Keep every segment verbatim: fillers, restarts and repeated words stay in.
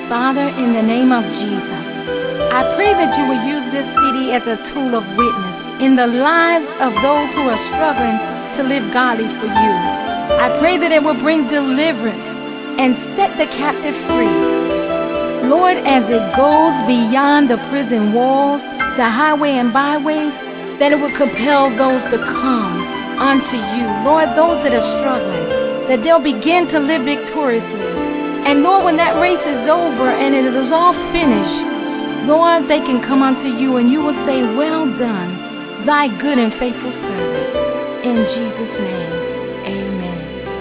Father, in the name of Jesus, I pray that you will use this city as a tool of witness in the lives of those who are struggling to live godly for you. I pray that it will bring deliverance and set the captive free. Lord, as it goes beyond the prison walls, the highway and byways, that it will compel those to come unto you. Lord, those that are struggling, that they'll begin to live victoriously. And Lord, when that race is over and it is all finished, Lord, they can come unto you and you will say, well done, thy good and faithful servant. In Jesus' name, amen.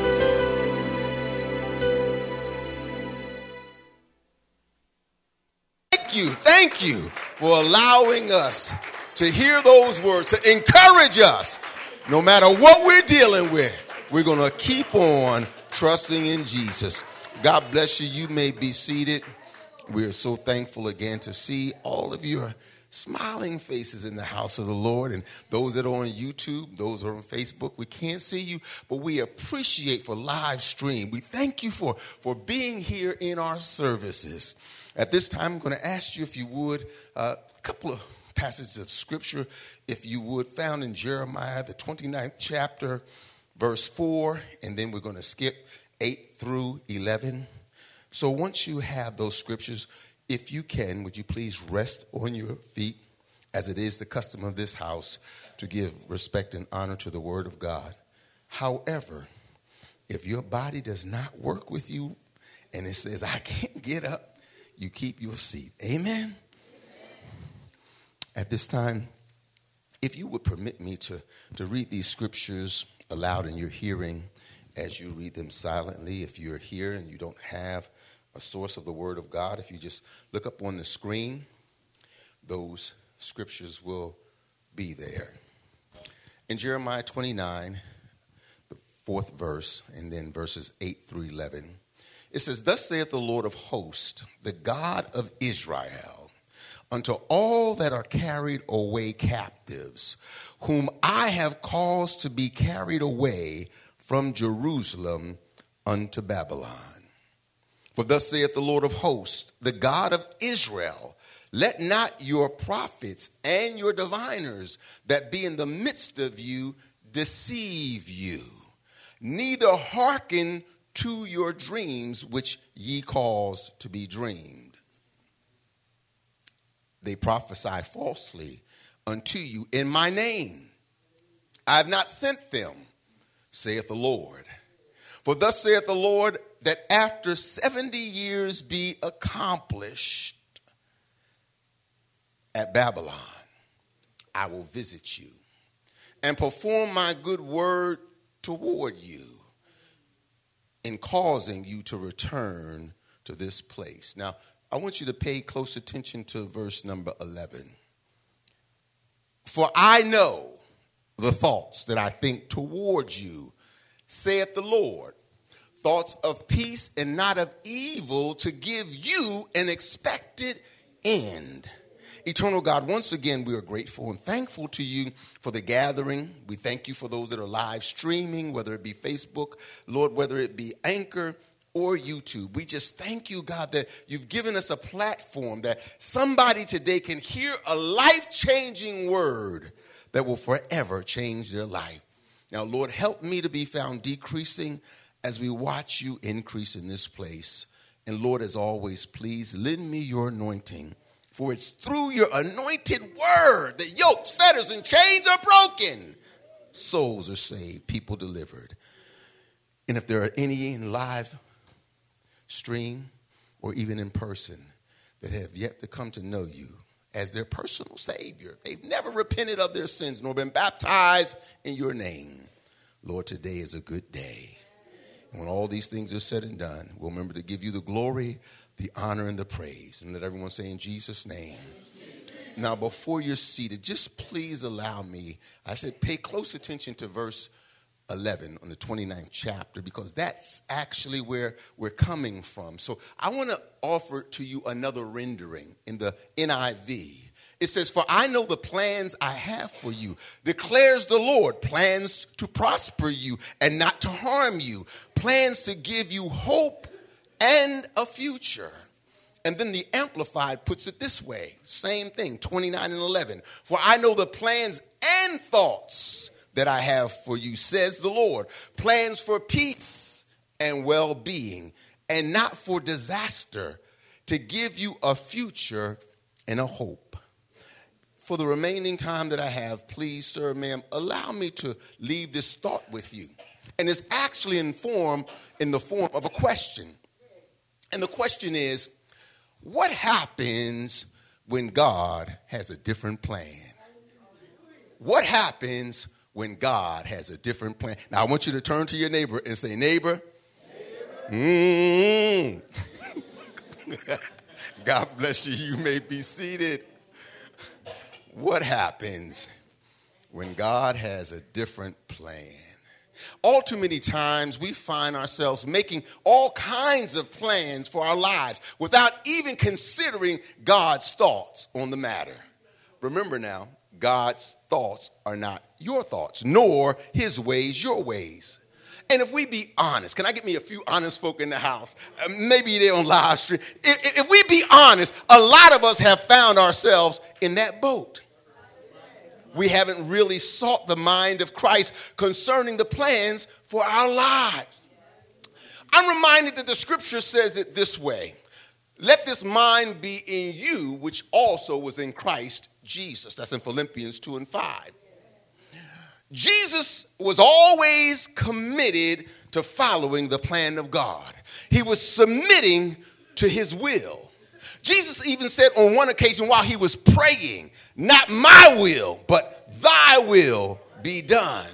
Thank you, thank you for allowing us to hear those words, to encourage us. No matter what we're dealing with, we're going to keep on trusting in Jesus. God bless you. You may be seated. We are so thankful again to see all of your smiling faces in the house of the Lord, and those that are on YouTube, those that are on Facebook. We can't see you, but we appreciate for live stream. We thank you for, for being here in our services. At this time, I'm going to ask you if you would, uh, a couple of passages of scripture, if you would, found in Jeremiah, the twenty-ninth chapter, verse four, and then we're going to skip eight through eleven. So once you have those scriptures, if you can, would you please rest on your feet, as it is the custom of this house to give respect and honor to the word of God. However, if your body does not work with you and it says, I can't get up, you keep your seat. Amen? At this time, if you would permit me to, to read these scriptures aloud in your hearing as you read them silently. If you're here and you don't have a source of the word of God, if you just look up on the screen, those scriptures will be there. In Jeremiah twenty-nine, the fourth verse, and then verses eight through eleven, it says, Thus saith the Lord of hosts, the God of Israel, unto all that are carried away captives, whom I have caused to be carried away from Jerusalem unto Babylon. For thus saith the Lord of hosts, the God of Israel, let not your prophets and your diviners that be in the midst of you deceive you, neither hearken to your dreams which ye cause to be dreamed. They prophesy falsely unto you in my name. I have not sent them, saith the Lord. For thus saith the Lord, that after seventy years be accomplished at Babylon, I will visit you and perform my good word toward you in causing you to return to this place. Now, I want you to pay close attention to verse number eleven. For I know the thoughts that I think towards you, saith the Lord, thoughts of peace and not of evil, to give you an expected end. Eternal God, once again, we are grateful and thankful to you for the gathering. We thank you for those that are live streaming, whether it be Facebook, Lord, whether it be Anchor or YouTube. We just thank you, God, that you've given us a platform that somebody today can hear a life-changing word that will forever change their life. Now, Lord, help me to be found decreasing as we watch you increase in this place. And Lord, as always, please lend me your anointing, for it's through your anointed word that yokes, fetters, and chains are broken. Souls are saved, people delivered. And if there are any in live stream or even in person that have yet to come to know you as their personal Savior, they've never repented of their sins nor been baptized in your name, Lord, today is a good day. And when all these things are said and done, we'll remember to give you the glory, the honor, and the praise. And let everyone say in Jesus' name. Now, before you're seated, just please allow me, I said pay close attention to verse eleven on the twenty-ninth chapter, because that's actually where we're coming from. So I want to offer to you another rendering in the N I V. It says, for I know the plans I have for you, declares the Lord, plans to prosper you and not to harm you, plans to give you hope and a future. And then the Amplified puts it this way, same thing, twenty-nine and eleven. For I know the plans and thoughts that I have for you, says the Lord, plans for peace and well-being, and not for disaster, to give you a future and a hope. For the remaining time that I have, please, sir, ma'am, allow me to leave this thought with you. And it's actually in form, in the form of a question. And the question is, what happens when God has a different plan? What happens when God has a different plan? Now, I want you to turn to your neighbor and say, neighbor, neighbor. Mm. God bless you. You may be seated. What happens when God has a different plan? All too many times we find ourselves making all kinds of plans for our lives without even considering God's thoughts on the matter. Remember now, God's thoughts are not your thoughts, nor his ways your ways. And if we be honest, can I get me a few honest folk in the house? Uh, maybe they're on live stream. If, if we be honest, a lot of us have found ourselves in that boat. We haven't really sought the mind of Christ concerning the plans for our lives. I'm reminded that the scripture says it this way. Let this mind be in you, which also was in Christ Jesus. That's in Philippians two and five. Jesus was always committed to following the plan of God. He was submitting to his will. Jesus even said on one occasion while he was praying, not my will, but thy will be done.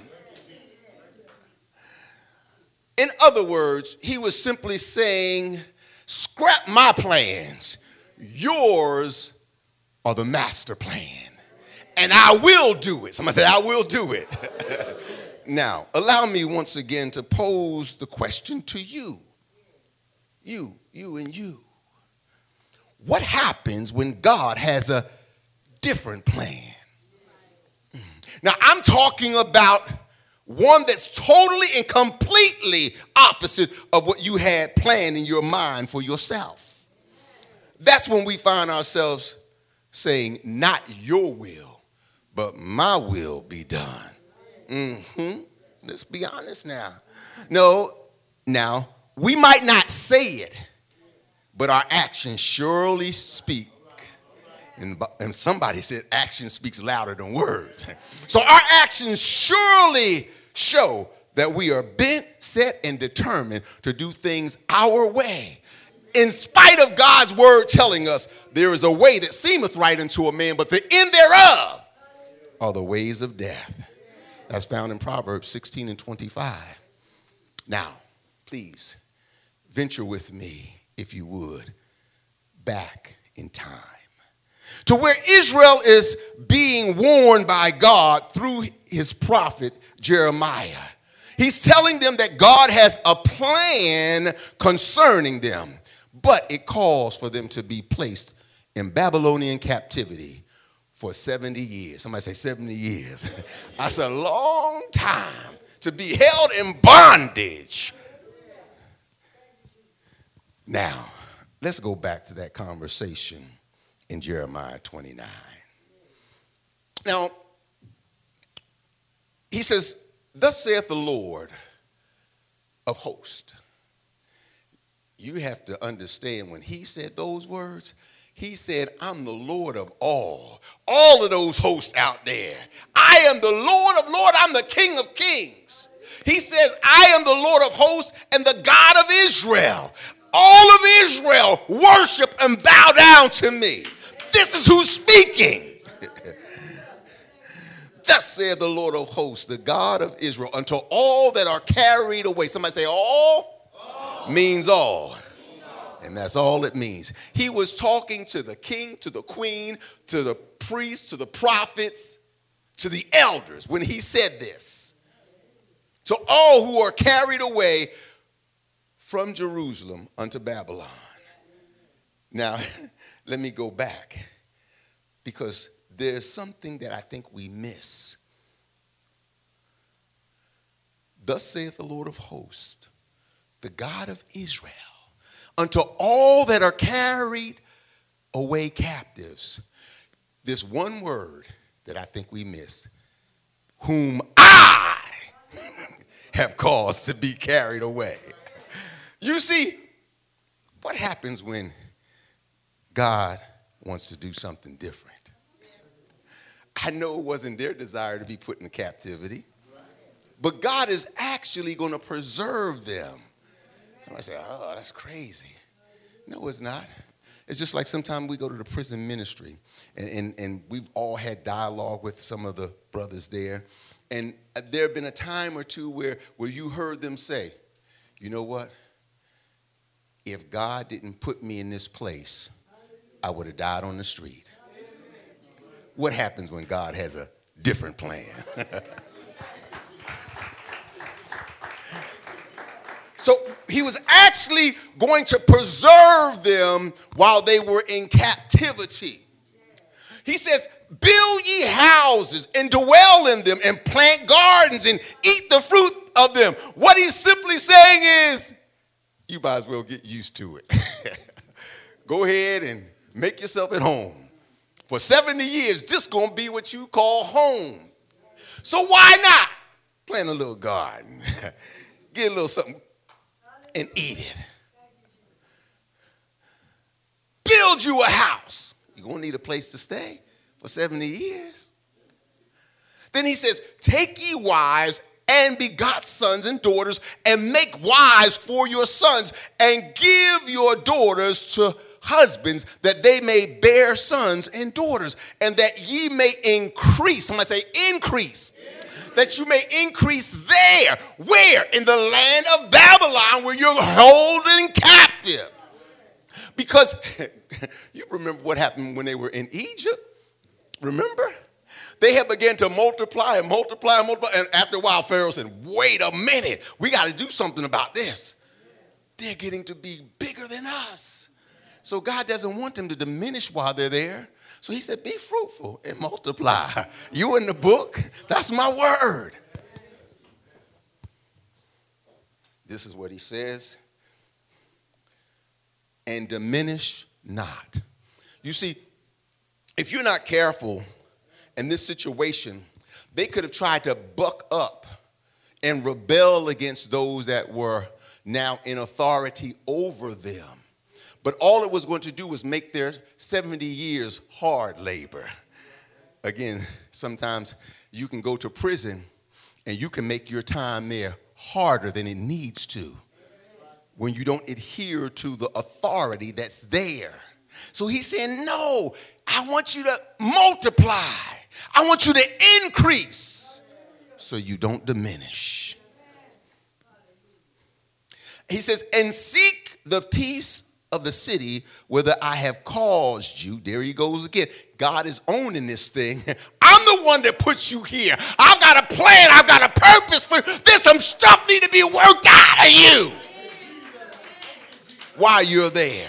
In other words, he was simply saying, scrap my plans. Yours are the master plan. And I will do it. Somebody say, I will do it. Now, allow me once again to pose the question to you. You, you and you. What happens when God has a different plan? Now, I'm talking about one that's totally and completely opposite of what you had planned in your mind for yourself. That's when we find ourselves saying, not your will, but my will be done. Mm-hmm. Let's be honest now. No, now, we might not say it, but our actions surely speak. And, and somebody said action speaks louder than words. So our actions surely show that we are bent, set, and determined to do things our way. In spite of God's word telling us there is a way that seemeth right unto a man, but the end thereof are the ways of death. That's found in Proverbs sixteen and twenty-five. Now, please venture with me, if you would, back in time to where Israel is being warned by God through his prophet Jeremiah. He's telling them that God has a plan concerning them, but it calls for them to be placed in Babylonian captivity for seventy years. Somebody say seventy years. That's a long time to be held in bondage. Now, let's go back to that conversation in Jeremiah twenty-nine. Now, he says, thus saith the Lord of hosts. You have to understand when he said those words, he said, I'm the Lord of all. All of those hosts out there. I am the Lord of lords. I'm the King of kings. He says, I am the Lord of hosts and the God of Israel. All of Israel worship and bow down to me. This is who's speaking. Thus saith the Lord of hosts, the God of Israel, until all that are carried away. Somebody say all, all. Means all. And that's all it means. He was talking to the king, to the queen, to the priests, to the prophets, to the elders when he said this. To all who are carried away from Jerusalem unto Babylon. Now, let me go back, because there's something that I think we miss. Thus saith the Lord of hosts, the God of Israel, unto all that are carried away captives. This one word that I think we miss, whom I have caused to be carried away. You see, what happens when God wants to do something different? I know it wasn't their desire to be put in captivity, but God is actually going to preserve them. Somebody say, oh, that's crazy. No, it's not. It's just like sometimes we go to the prison ministry, and, and, and we've all had dialogue with some of the brothers there. And there have been a time or two where, where you heard them say, you know what? If God didn't put me in this place, I would have died on the street. What happens when God has a different plan? So he was actually going to preserve them while they were in captivity. He says, build ye houses and dwell in them and plant gardens and eat the fruit of them. What he's simply saying is, you might as well get used to it. Go ahead and make yourself at home. For seventy years, this is going to be what you call home. So why not plant a little garden, get a little something, and eat it. Build you a house. You're going to need a place to stay for seventy years. Then he says, take ye wives and begot sons and daughters, and make wives for your sons, and give your daughters to husbands, that they may bear sons and daughters, and that ye may increase. Somebody say increase. That you may increase there. Where? In the land of Babylon, where you're holding captive. Because you remember what happened when they were in Egypt? Remember? They had begun to multiply and multiply and multiply. And after a while, Pharaoh said, wait a minute. We got to do something about this. They're getting to be bigger than us. So God doesn't want them to diminish while they're there. So he said, be fruitful and multiply. You in the book, that's my word. This is what he says. And diminish not. You see, if you're not careful in this situation, they could have tried to buck up and rebel against those that were now in authority over them. But all it was going to do was make their seventy years hard labor. Again, sometimes you can go to prison and you can make your time there harder than it needs to when you don't adhere to the authority that's there. So he's saying, no, I want you to multiply. I want you to increase so you don't diminish. He says, and seek the peace of the city whither I have caused you. There he goes again. God is owning this thing. I'm the one that puts you here. I've got a plan. I've got a purpose for there's some stuff need to be worked out of you while you're there.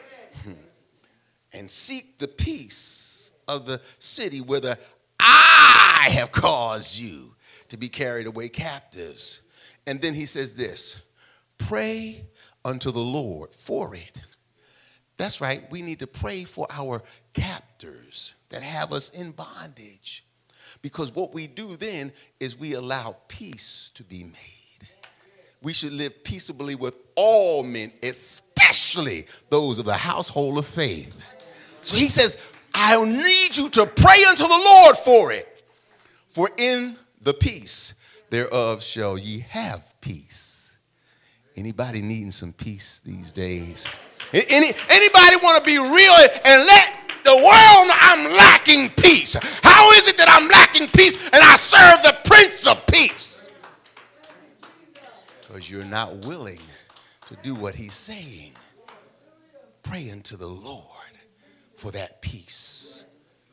And seek the peace of the city whither I have caused you to be carried away captives. And then he says this, pray unto the Lord for it. That's right. We need to pray for our captors that have us in bondage. Because what we do then is we allow peace to be made. We should live peaceably with all men, especially those of the household of faith. So he says, I need you to pray unto the Lord for it. For in the peace thereof shall ye have peace. Anybody needing some peace these days? Any, anybody want to be real and let the world know I'm lacking peace? How is it that I'm lacking peace and I serve the Prince of Peace? Because you're not willing to do what he's saying. Pray unto the Lord for that peace.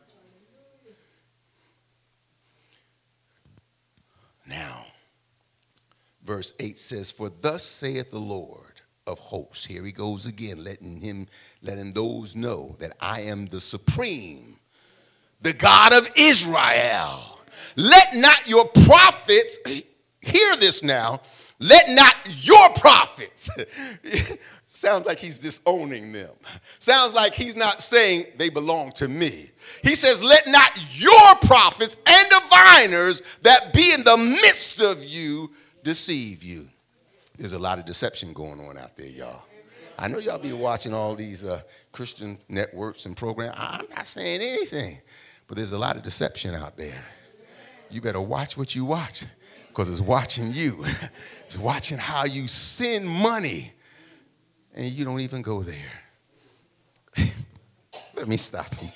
Now, verse eight says, for thus saith the Lord of hosts. Here he goes again, letting him, letting those know that I am the supreme, the God of Israel. Let not your prophets, hear this now, Let not your prophets. Sounds like he's disowning them. Sounds like he's not saying they belong to me. He says, let not your prophets and diviners that be in the midst of you deceive you. There's a lot of deception going on out there, y'all. I know y'all be watching all these uh, Christian networks and programs. I'm not saying anything, but there's a lot of deception out there. You better watch what you watch, because it's watching you. It's watching how you send money, and you don't even go there. Let me stop you.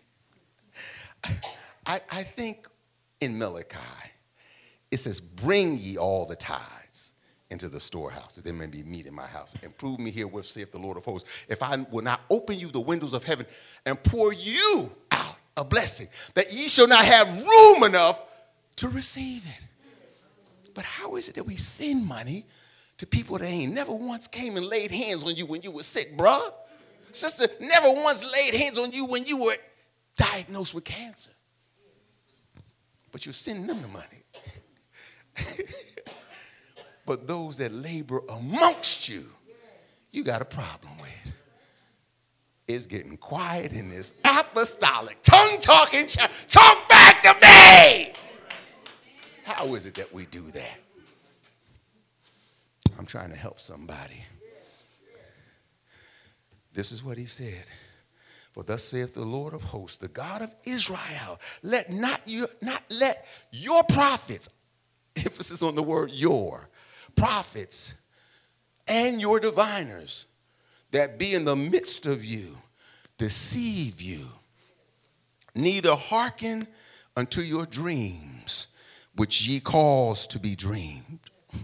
I, I think in Malachi, it says, bring ye all the tithes into the storehouse, that there may be meat in my house. And prove me herewith, saith the Lord of hosts, if I will not open you the windows of heaven and pour you out a blessing, that ye shall not have room enough to receive it. But how is it that we send money to people that ain't never once came and laid hands on you when you were sick, bruh? Sister, never once laid hands on you when you were diagnosed with cancer. But you're sending them the money. But those that labor amongst you, you got a problem with. It's getting quiet in this apostolic, tongue-talking church. Talk back to me! How is it that we do that? I'm trying to help somebody. This is what he said. For thus saith the Lord of hosts, the God of Israel, let not you not let your prophets, emphasis on the word your, prophets and your diviners that be in the midst of you deceive you, neither hearken unto your dreams, which ye cause to be dreamed.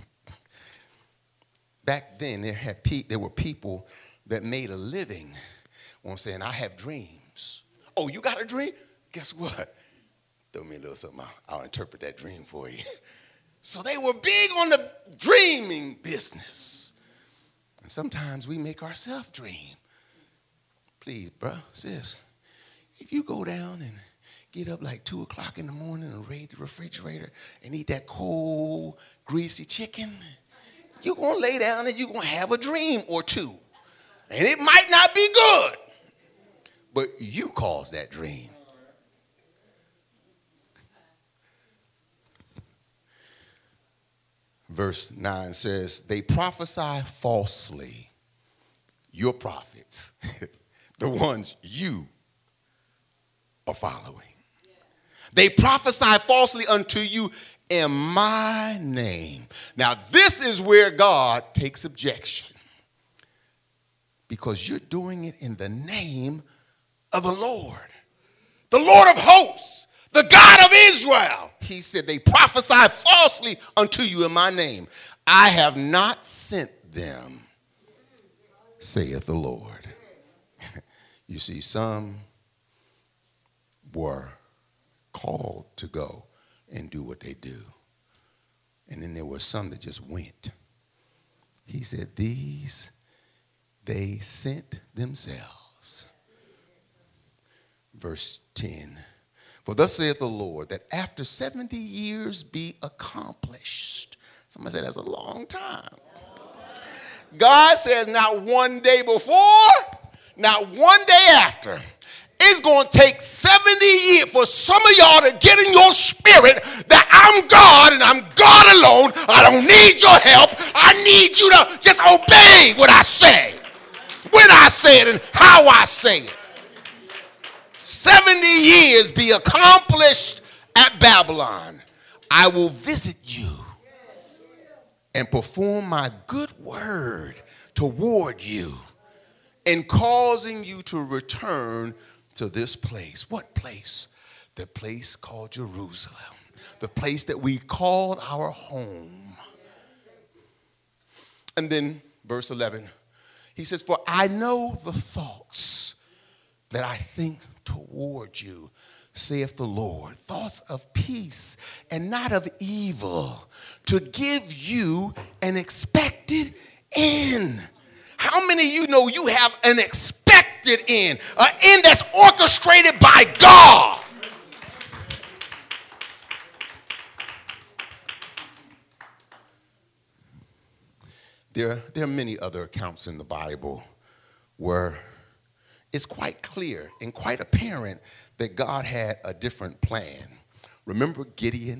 Back then, there, had pe- there were people that made a living on saying, I have dreams. Oh, you got a dream? Guess what? Throw me a little something. I'll, I'll interpret that dream for you. So they were big on the dreaming business. And sometimes we make ourselves dream. Please, bro, sis, if you go down and get up like two o'clock in the morning and raid the refrigerator and eat that cold, greasy chicken, you're going to lay down and you're going to have a dream or two. And it might not be good, but you caused that dream. Verse nine says, they prophesy falsely, your prophets, the ones you are following. They prophesy falsely unto you in my name. Now, this is where God takes objection, because you're doing it in the name of the Lord, the Lord of hosts, the God of Israel. He said, they prophesy falsely unto you in my name. I have not sent them, saith the Lord. You see, some were called to go and do what they do. And then there were some that just went. He said, these, they sent themselves. Verse ten. For thus saith the Lord, that after seventy years be accomplished. Somebody said that's a long time. God says not one day before, not one day after. It's going to take seventy years for some of y'all to get in your spirit that I'm God and I'm God alone. I don't need your help. I need you to just obey what I say, when I say it and how I say it. seventy years be accomplished at Babylon. I will visit you and perform my good word toward you in causing you to return to this place. What place? The place called Jerusalem. The place that we called our home. And then verse eleven, he says, for I know the thoughts that I think toward you, saith the Lord, thoughts of peace and not of evil, to give you an expected end. How many of you know you have an expected end, an end that's orchestrated by God? There, there are many other accounts in the Bible where it's quite clear and quite apparent that God had a different plan. Remember Gideon?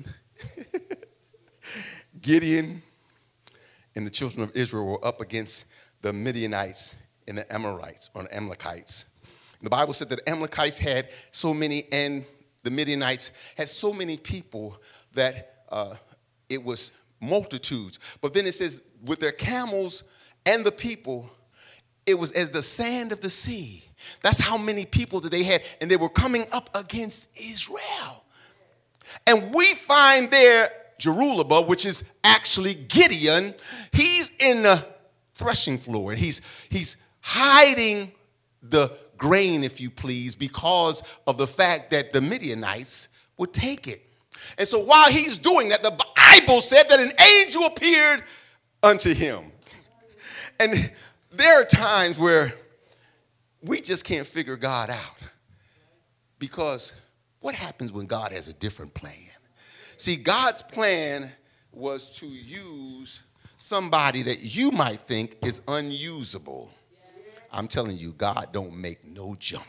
Gideon and the children of Israel were up against the Midianites and the Amorites, or the Amalekites. The Bible said that the Amalekites had so many, and the Midianites had so many people that uh, it was multitudes. But then it says, with their camels and the people, it was as the sand of the sea. That's how many people that they had, and they were coming up against Israel. And we find there Jerubbaal, which is actually Gideon. He's in the threshing floor. He's, he's hiding the grain, if you please, because of the fact that the Midianites would take it. And so while he's doing that, the Bible said that an angel appeared unto him. And there are times where we just can't figure God out, because what happens when God has a different plan? See, God's plan was to use somebody that you might think is unusable. I'm telling you, God don't make no junk.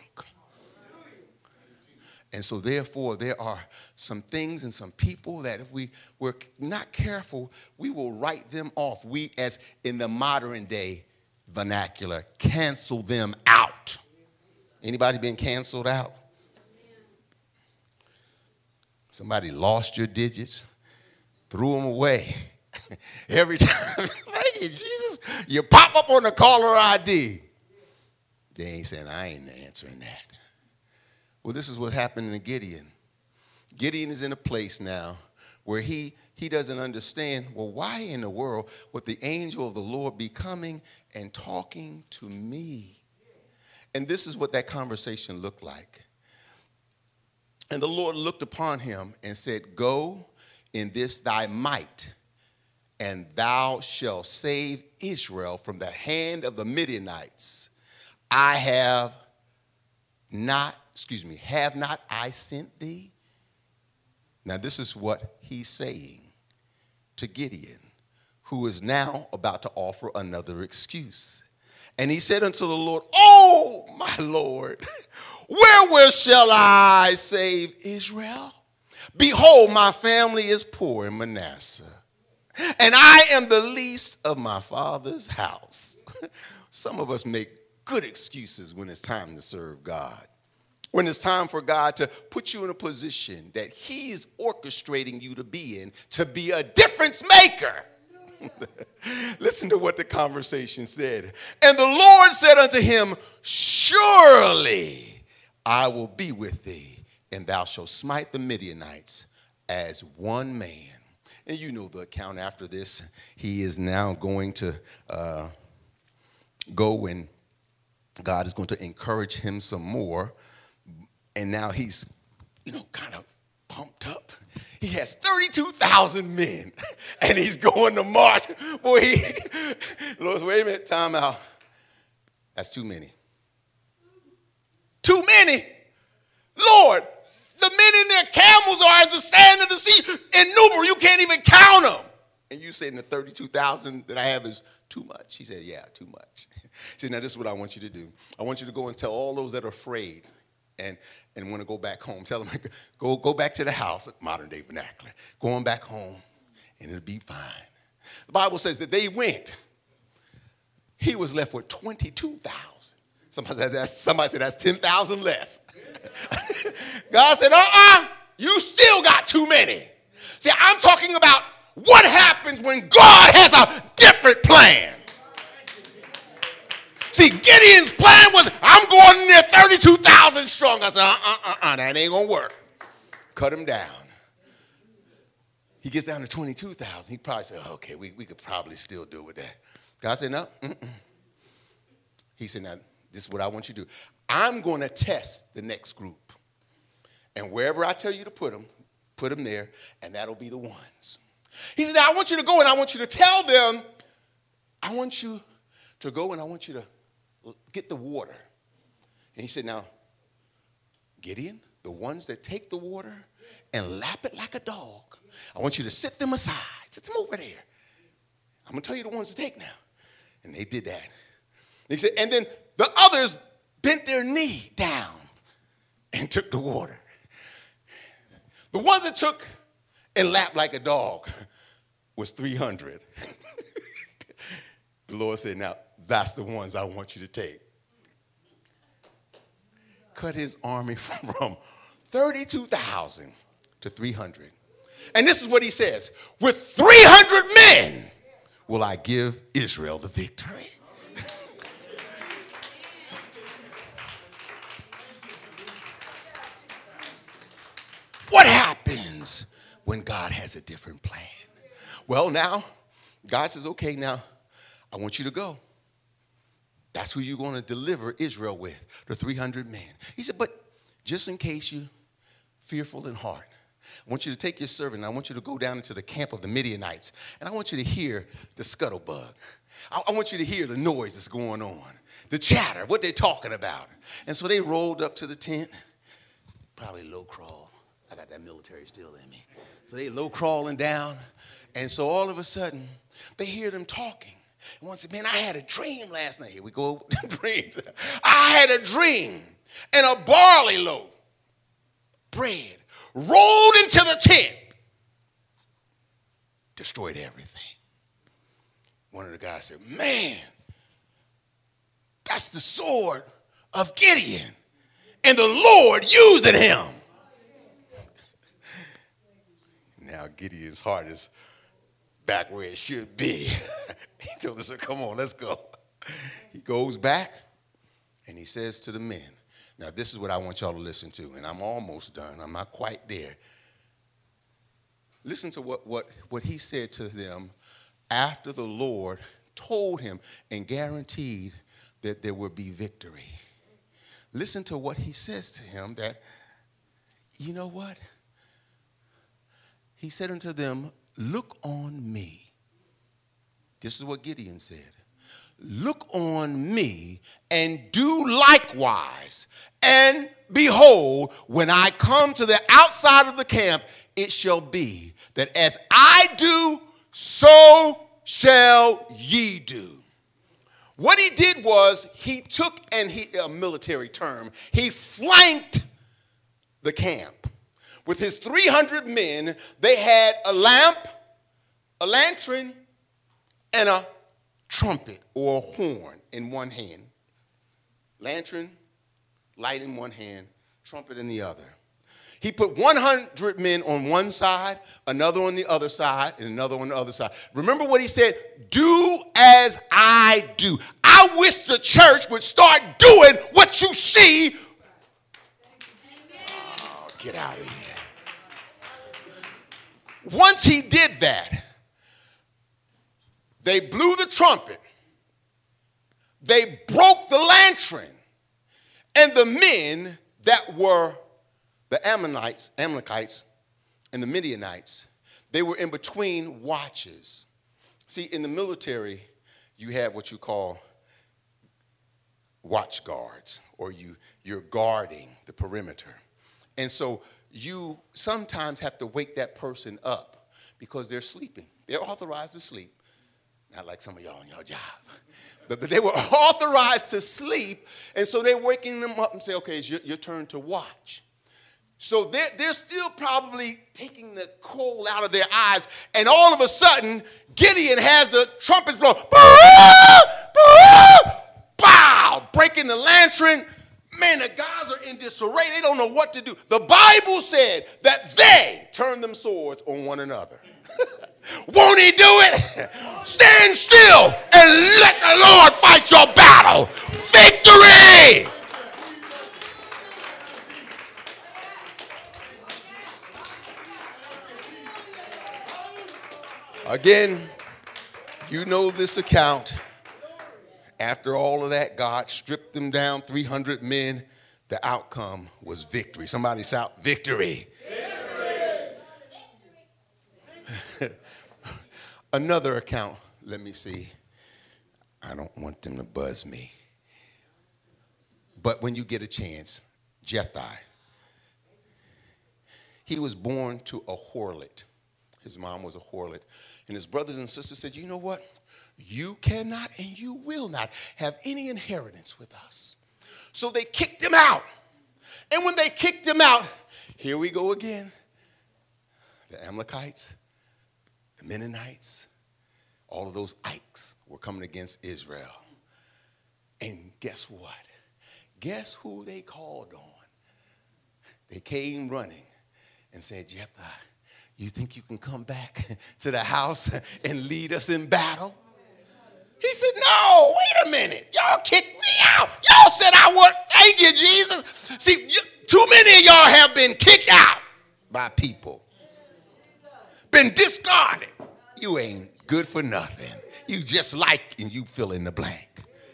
And so therefore, there are some things and some people that if we were not careful, we will write them off. We, as in the modern day vernacular, cancel them out. Anybody been canceled out? Somebody lost your digits, threw them away. Every time, thank you, Jesus, you pop up on the caller I D. They ain't saying, I ain't answering that. Well, this is what happened to Gideon. Gideon is in a place now where he, he doesn't understand, well, why in the world would the angel of the Lord be coming and talking to me? And this is what that conversation looked like. And the Lord looked upon him and said, go in this thy might, and thou shalt save Israel from the hand of the Midianites. I have not, excuse me, have not I sent thee? Now this is what he's saying to Gideon, who is now about to offer another excuse. And he said unto the Lord, oh, my Lord, wherewith shall I save Israel? Behold, my family is poor in Manasseh, and I am the least of my father's house. Some of us make good excuses when it's time to serve God. When it's time for God to put you in a position that he's orchestrating you to be in, to be a difference maker. Listen to what the conversation said. And the Lord said unto him, surely I will be with thee, and thou shalt smite the Midianites as one man. And you know the account after this. He is now going to uh, go, and God is going to encourage him some more. And now he's, you know, kind of pumped up. He has thirty-two thousand men, and he's going to march. Boy, he, Lord, wait a minute, time out. That's too many. Too many? Lord, the men in their camels are as the sand of the sea. Innumerable, you can't even count them. And you saying the thirty-two thousand that I have is too much? He said, yeah, too much. He said, now this is what I want you to do. I want you to go and tell all those that are afraid and, and want to go back home. Tell them, go, go back to the house, modern day vernacular. Going back home, and it'll be fine. The Bible says that they went. He was left with twenty-two thousand. Somebody said that's, somebody said that's ten thousand less. God said, uh-uh, you still got too many. See, I'm talking about what happens when God has a different plan. See, Gideon's plan was, I'm going in there thirty-two thousand strong. I said, uh-uh-uh, that ain't going to work. Cut him down. He gets down to twenty-two thousand. He probably said, okay, we, we could probably still do with that. God said, no. Mm-mm. He said, now, this is what I want you to do. I'm going to test the next group. And wherever I tell you to put them, put them there, and that'll be the ones. He said, now I want you to go and I want you to tell them, I want you to go and I want you to get the water. And he said, now, Gideon, the ones that take the water and lap it like a dog, I want you to sit them aside. Sit them over there. I'm going to tell you the ones to take now. And they did that. He said, and then the others bent their knee down and took the water. The ones that took and lapped like a dog was three hundred. The Lord said, now, that's the ones I want you to take. Cut his army from thirty-two thousand to three hundred. And this is what he says, with three hundred men will I give Israel the victory. What happens when God has a different plan? Well, now, God says, okay, now, I want you to go. That's who you're going to deliver Israel with, the three hundred men. He said, but just in case you're fearful in heart, I want you to take your servant, and I want you to go down into the camp of the Midianites, and I want you to hear the scuttlebug. I, I want you to hear the noise that's going on, the chatter, what they're talking about. And so they rolled up to the tent, probably low crawl. I got that military still in me. So they low crawling down. And so all of a sudden, they hear them talking. And one said, man, I had a dream last night. Here we go, dreams. I had a dream. And a barley loaf, bread, rolled into the tent. Destroyed everything. One of the guys said, man, that's the sword of Gideon. And the Lord using him. Now Gideon's heart is back where it should be. He told us, come on, let's go. He goes back and he says to the men, now this is what I want y'all to listen to, and I'm almost done. I'm not quite there. Listen to what, what, what he said to them after the Lord told him and guaranteed that there would be victory. Listen to what he says to him, that, you know what? He said unto them, look on me. This is what Gideon said. Look on me and do likewise. And behold, when I come to the outside of the camp, it shall be that as I do, so shall ye do. What he did was he took, and he, a military term, he flanked the camp. With his three hundred men, they had a lamp, a lantern, and a trumpet or a horn in one hand. Lantern, light in one hand, trumpet in the other. He put one hundred men on one side, another on the other side, and another on the other side. Remember what he said? Do as I do. I wish the church would start doing what you see. Oh, get out of here. Once he did that, they blew the trumpet, they broke the lantern, and the men that were the Ammonites, Amalekites, and the Midianites, they were in between watches. See, in the military, you have what you call watch guards, or you, you're guarding the perimeter. And so you sometimes have to wake that person up because they're sleeping. They're authorized to sleep. Not like some of y'all on your job. But, but they were authorized to sleep, and so they're waking them up and say, okay, it's your, your turn to watch. So they're, they're still probably taking the coal out of their eyes, and all of a sudden, Gideon has the trumpets blow. Bow! Breaking the lantern. Man, the guys are in disarray. They don't know what to do. The Bible said that they turned them swords on one another. Won't he do it? Stand still and let the Lord fight your battle. Victory! Again, you know this account. After all of that, God stripped them down, three hundred men. The outcome was victory. Somebody shout, victory. Victory. Another account, let me see. I don't want them to buzz me. But when you get a chance, Jephthah. He was born to a harlot. His mom was a harlot. And his brothers and sisters said, you know what? you cannot and you will not have any inheritance with us. So they kicked him out. And when they kicked him out, here we go again. The Amalekites, the Mennonites, all of those Ikes were coming against Israel. And guess what? Guess who they called on? They came running and said, Jephthah, you think you can come back to the house and lead us in battle? He said, no, wait a minute. Y'all kicked me out. Y'all said I would. Thank you, Jesus. See, you, too many of y'all have been kicked out by people. Been discarded. You ain't good for nothing. You just like, and you fill in the blank.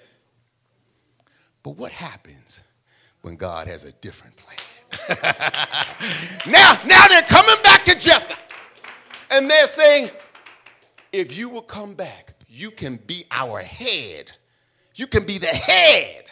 But what happens when God has a different plan? now, now they're coming back to Jephthah. And they're saying, if you will come back, you can be our head. You can be the head.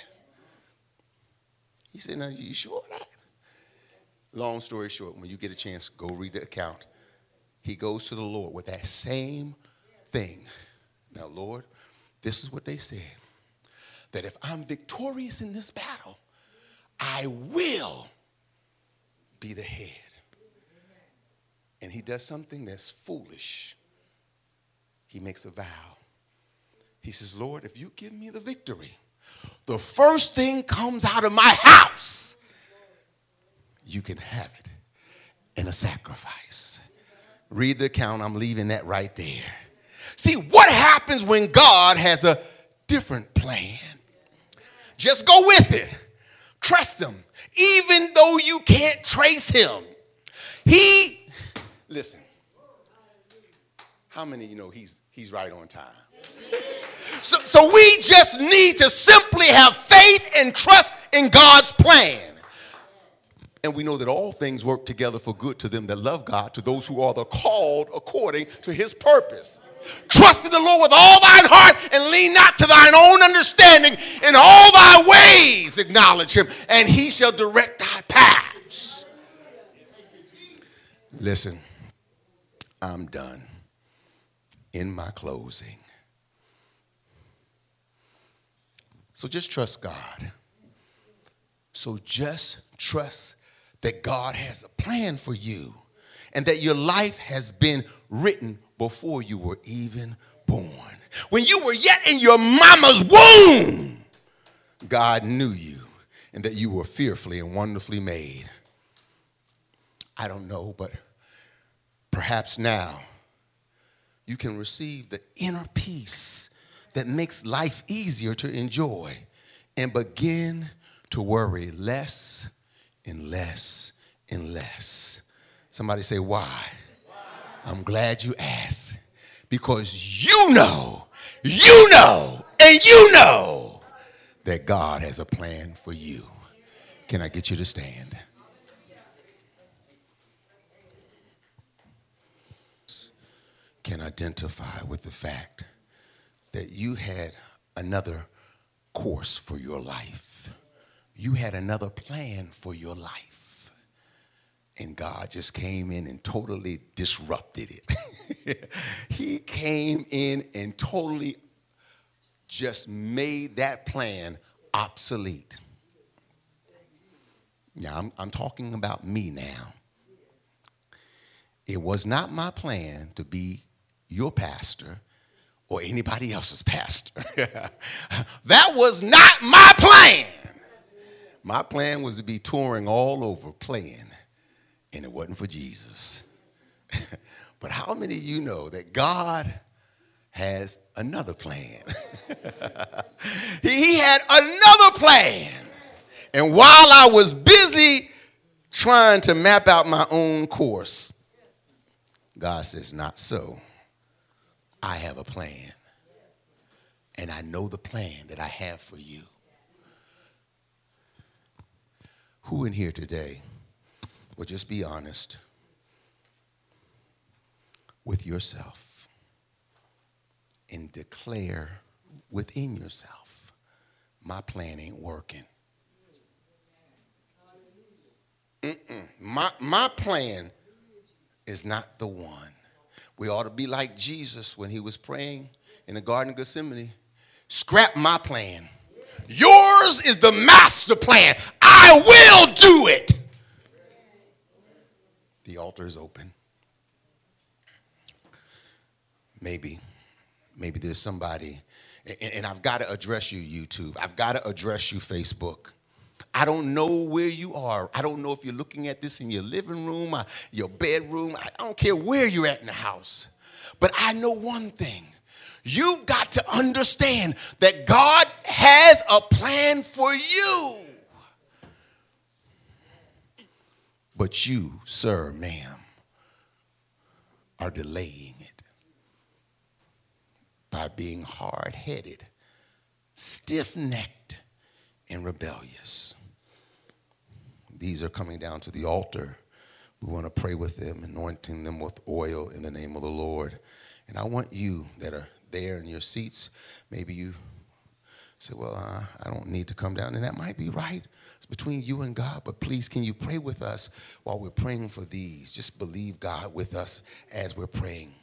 He said, now, you sure of that? Long story short, when you get a chance, go read the account. He goes to the Lord with that same thing. Now, Lord, this is what they said. That if I'm victorious in this battle, I will be the head. And he does something that's foolish. He makes a vow. He says, Lord, if you give me the victory, the first thing comes out of my house, you can have it in a sacrifice. Read the account. I'm leaving that right there. See, what happens when God has a different plan? Just go with it. Trust him. Even though you can't trace him. He, listen, how many of you know he's, he's right on time? So, so we just need to simply have faith and trust in God's plan. And we know that all things work together for good to them that love God, to those who are the called according to his purpose. Trust in the Lord with all thine heart and lean not to thine own understanding. In all thy ways acknowledge him, and he shall direct thy paths. Listen, I'm done. In my closing. So just trust God. So just trust that God has a plan for you and that your life has been written before you were even born. When you were yet in your mama's womb, God knew you and that you were fearfully and wonderfully made. I don't know, but perhaps now you can receive the inner peace that makes life easier to enjoy and begin to worry less and less and less. Somebody say, why? I'm glad you asked, because you know, you know, and you know that God has a plan for you. Can I get you to stand? Can identify with the fact that you had another course for your life. You had another plan for your life. And God just came in and totally disrupted it. He came in and totally just made that plan obsolete. Now, I'm, I'm talking about me now. It was not my plan to be your pastor or anybody else's pastor. That was not my plan. My plan was to be touring all over playing, and it wasn't for Jesus. But how many of you know that God has another plan? He had another plan. And while I was busy trying to map out my own course, God says, not so. I have a plan. And I know the plan that I have for you. Who in here today will just be honest with yourself and declare within yourself, my plan ain't working. Mm-mm. My, my plan is not the one. We ought to be like Jesus when he was praying in the Garden of Gethsemane, scrap my plan. Yours is the master plan. I will do it. The altar is open. Maybe, maybe there's somebody, and, and I've got to address you, YouTube. I've got to address you, Facebook. I don't know where you are. I don't know if you're looking at this in your living room, or your bedroom. I don't care where you're at in the house. But I know one thing. You've got to understand that God has a plan for you. But you, sir, ma'am, are delaying it by being hard-headed, stiff-necked, and rebellious. These are coming down to the altar. We want to pray with them, anointing them with oil in the name of the Lord. And I want you that are there in your seats, maybe you say, well, uh, I don't need to come down. And that might be right. It's between you and God. But please, can you pray with us while we're praying for these? Just believe God with us as we're praying.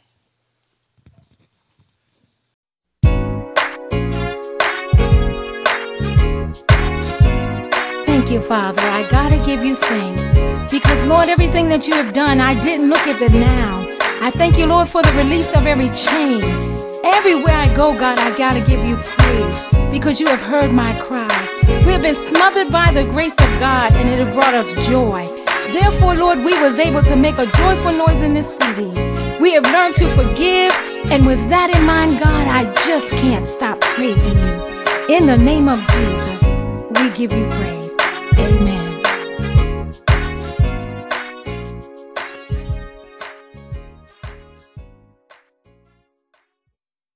Thank you, Father. I got to give you thanks. Because, Lord, everything that you have done, I didn't look at the now. I thank you, Lord, for the release of every chain. Everywhere I go, God, I got to give you praise because you have heard my cry. We have been smothered by the grace of God, and it has brought us joy. Therefore, Lord, we was able to make a joyful noise in this city. We have learned to forgive, and with that in mind, God, I just can't stop praising you. In the name of Jesus, we give you praise. Amen.